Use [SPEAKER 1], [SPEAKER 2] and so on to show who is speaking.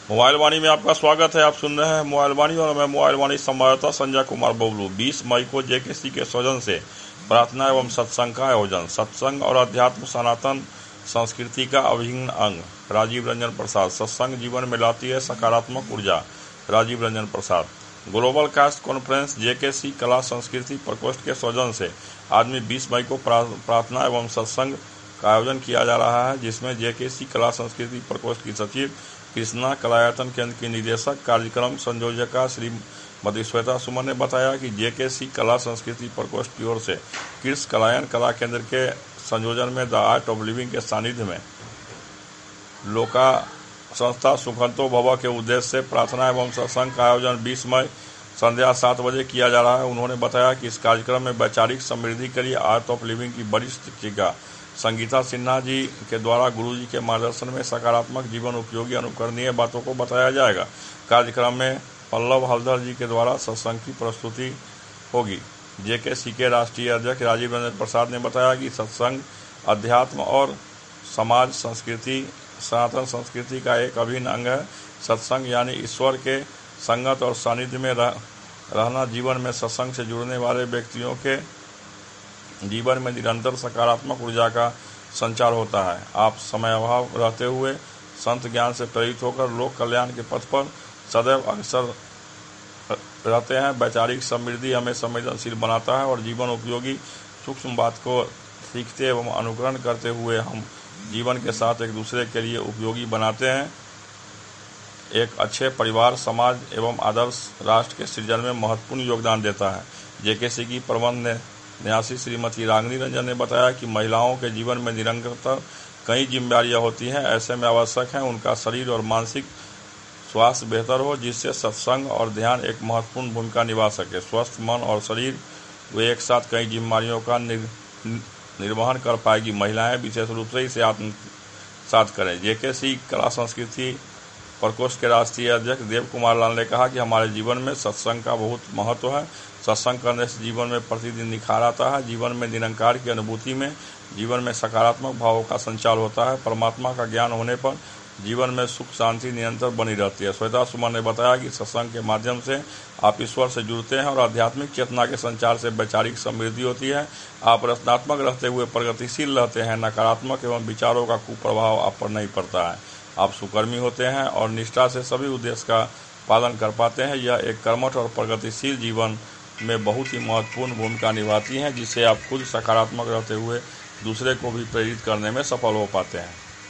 [SPEAKER 1] Mobile वाणी में आपका स्वागत है। आप सुन रहे हैं मोबाइल वाणी और मैं मोबाइल वाणी संवाददाता संजय कुमार बबलू। 20 मई को जेकेसी के सौजन से प्रार्थना एवं सत्संग का आयोजन। सत्संग और अध्यात्म सनातन संस्कृति का अभिन्न अंग। राजीव रंजन प्रसाद। सत्संग जीवन में लाती है सकारात्मक ऊर्जा। Rajeev Ranjan Prasad. Global caste conference JKC कला संस्कृति प्रकोष्ठ के सौजन से आगामी 20 मई को प्रार्थना एवं सत्संग का आयोजन किया जा रहा है, जिसमें जेकेसी कला संस्कृति प्रकोष्ठ की सचिव कृष्णा, कलायतन केंद्र की निदेशक कार्यक्रम संयोजका श्रीमती श्वेता सुमन ने बताया कि जेकेसी कला संस्कृति प्रकोष्ठ की ओर से कृष्ण कलायन कला केंद्र के संयोजन में द आर्ट ऑफ लिविंग के सानिध्य में लोका संस्था सुखंतो भव के उद्देश्य से प्रार्थना एवं सत्संग का आयोजन 20 मई संध्या 7 बजे किया जा रहा है। उन्होंने बताया कि इस कार्यक्रम में वैचारिक समृद्धि के लिए आर्ट ऑफ लिविंग की वरिष्ठ शिक्षिका संगीता सिन्हा जी के द्वारा गुरु जी के मार्गदर्शन में सकारात्मक जीवन उपयोगी अनुकरणीय बातों को बताया जाएगा। कार्यक्रम में पल्लव हल्दर जी के द्वारा सत्संग की प्रस्तुति होगी। जेकेसी के राष्ट्रीय अध्यक्ष राजीव रंजन प्रसाद ने बताया कि सत्संग अध्यात्म और समाज संस्कृति सनातन संस्कृति का एक अभिन्न अंग है। सत्संग यानी ईश्वर के संगत और सानिध्य में रहना। जीवन में सत्संग से जुड़ने वाले व्यक्तियों के जीवन में निरंतर सकारात्मक ऊर्जा का संचार होता है। आप समय अभाव रहते हुए संत ज्ञान से प्रेरित होकर लोक कल्याण के पथ पर सदैव अग्रसर रहते हैं। वैचारिक समृद्धि हमें संवेदनशील बनाता है और जीवन उपयोगी सूक्ष्म बात को सीखते एवं अनुकरण करते हुए हम जीवन के साथ एक दूसरे के लिए उपयोगी बनाते हैं। एक अच्छे परिवार, समाज एवं आदर्श राष्ट्र के सृजन में महत्वपूर्ण योगदान देता है। जेकेसी की प्रबंध न्यासी श्रीमती रागिनी रंजन ने बताया कि महिलाओं के जीवन में निरंतर कई जिम्मेदारियां होती हैं। ऐसे में आवश्यक है उनका शरीर और मानसिक स्वास्थ्य बेहतर हो, जिससे सत्संग और ध्यान एक महत्वपूर्ण भूमिका निभा सके। स्वस्थ मन और शरीर वे एक साथ कई जिम्मेदारियों का निर्वहन कर पाएगी। महिलाएं विशेष रूप से इसे आत्मसात करें। जेकेसी कला संस्कृति प्रकोष्ठ के राष्ट्रीय अध्यक्ष देव कुमार लाल ने कहा कि हमारे जीवन में सत्संग का बहुत महत्व है। सत्संग करने से जीवन में प्रतिदिन निखार आता है। जीवन में निरंकार की अनुभूति में जीवन में सकारात्मक भावों का संचार होता है। परमात्मा का ज्ञान होने पर जीवन में सुख शांति निरंतर बनी रहती है। श्वेता सुमन ने बताया कि सत्संग के माध्यम से आप ईश्वर से जुड़ते हैं और आध्यात्मिक चेतना के संचार से वैचारिक समृद्धि होती है। आप रचनात्मक रहते हुए प्रगतिशील रहते हैं। नकारात्मक एवं विचारों का कुप्रभाव आप पर नहीं पड़ता है। आप सुकर्मी होते हैं और निष्ठा से सभी उद्देश्य का पालन कर पाते हैं। यह एक कर्मठ और प्रगतिशील जीवन में बहुत ही महत्वपूर्ण भूमिका निभाती हैं, जिससे आप खुद सकारात्मक रहते हुए दूसरे को भी प्रेरित करने में सफल हो पाते हैं।